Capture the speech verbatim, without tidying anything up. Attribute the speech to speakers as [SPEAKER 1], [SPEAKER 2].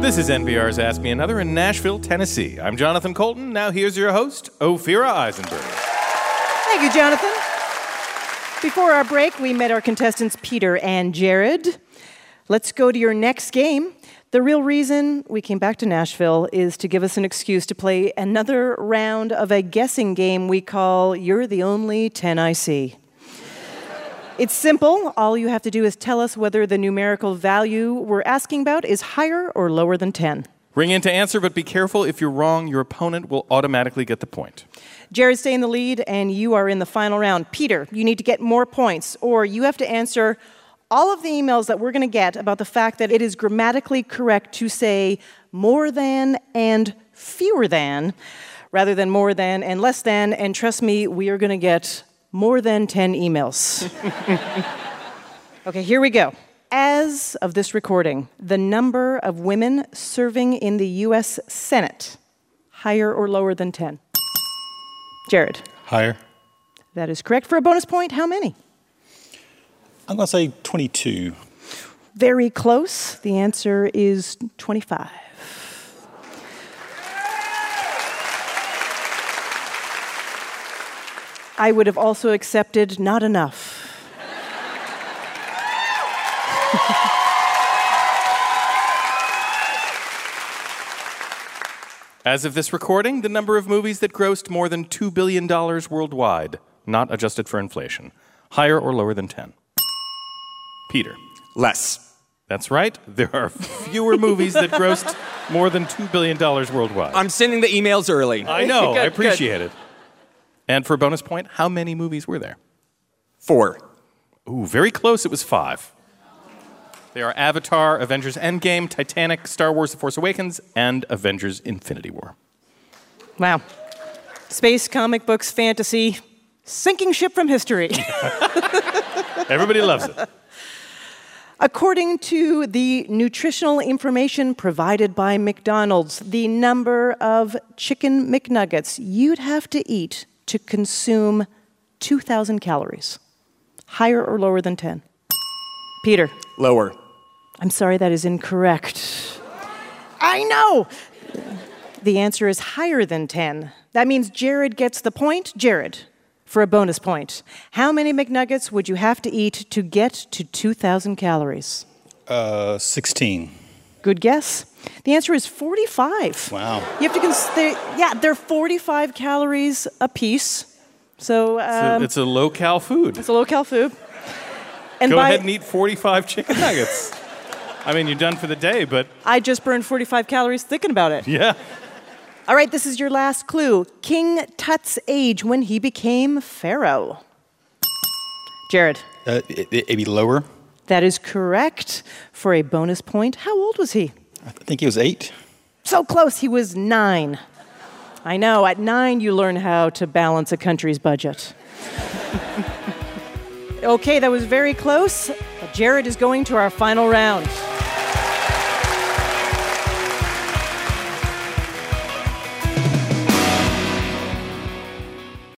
[SPEAKER 1] This is N P R's Ask Me Another in Nashville, Tennessee. I'm Jonathan Colton. Now here's your host, Ophira Eisenberg.
[SPEAKER 2] Thank you, Jonathan. Before our break, we met our contestants Peter and Jared. Let's go to your next game. The real reason we came back to Nashville is to give us an excuse to play another round of a guessing game we call You're the Only ten I See. It's simple. All you have to do is tell us whether the numerical value we're asking about is higher or lower than ten.
[SPEAKER 1] Ring in to answer, but be careful. If you're wrong, your opponent will automatically get the point.
[SPEAKER 2] Jared, stay in the lead, and you are in the final round. Peter, you need to get more points, or you have to answer all of the emails that we're going to get about the fact that it is grammatically correct to say more than and fewer than, rather than more than and less than, and trust me, we are going to get more than ten emails. Okay, here we go. As of this recording, the number of women serving in the U S Senate, higher or lower than ten? Jared.
[SPEAKER 3] Higher.
[SPEAKER 2] That is correct. For a bonus point, how many?
[SPEAKER 3] I'm going to say twenty-two.
[SPEAKER 2] Very close. The answer is twenty-five. I would have also accepted not enough.
[SPEAKER 1] As of this recording, the number of movies that grossed more than two billion dollars worldwide, not adjusted for inflation, higher or lower than ten? Peter.
[SPEAKER 4] Less.
[SPEAKER 1] That's right. There are fewer movies that grossed more than two billion dollars worldwide.
[SPEAKER 4] I'm sending the emails early.
[SPEAKER 1] I know.
[SPEAKER 4] Good,
[SPEAKER 1] I appreciate
[SPEAKER 4] good.
[SPEAKER 1] it. And for a bonus point, how many movies were there?
[SPEAKER 4] Four.
[SPEAKER 1] Ooh, very close. It was five. They are Avatar, Avengers Endgame, Titanic, Star Wars The Force Awakens, and Avengers Infinity War.
[SPEAKER 2] Wow. Space, comic books, fantasy, sinking ship from history.
[SPEAKER 1] Everybody loves it.
[SPEAKER 2] According to the nutritional information provided by McDonald's, the number of chicken McNuggets you'd have to eat to consume two thousand calories, higher or lower than ten? Peter.
[SPEAKER 4] Lower.
[SPEAKER 2] I'm sorry, that is incorrect. I know! The answer is higher than ten. That means Jared gets the point. Jared, for a bonus point, how many McNuggets would you have to eat to get to two thousand calories?
[SPEAKER 3] Uh, sixteen.
[SPEAKER 2] Good guess. The answer is forty-five.
[SPEAKER 3] Wow.
[SPEAKER 2] You have to consider, yeah, they're forty-five calories a piece. So um,
[SPEAKER 1] It's a, it's a low-cal food.
[SPEAKER 2] it's a low-cal food. And
[SPEAKER 1] Go
[SPEAKER 2] by,
[SPEAKER 1] ahead and eat forty-five chicken nuggets. I mean, you're done for the day, but
[SPEAKER 2] I just burned forty-five calories thinking about it.
[SPEAKER 1] yeah.
[SPEAKER 2] All right, this is your last clue. King Tut's age when he became pharaoh. Jared.
[SPEAKER 3] Uh, it, it'd be lower.
[SPEAKER 2] That is correct. For a bonus point, how old was he?
[SPEAKER 3] I think he was eight.
[SPEAKER 2] So close, he was nine. I know, at nine you learn how to balance a country's budget. Okay, that was very close. Jared is going to our final round.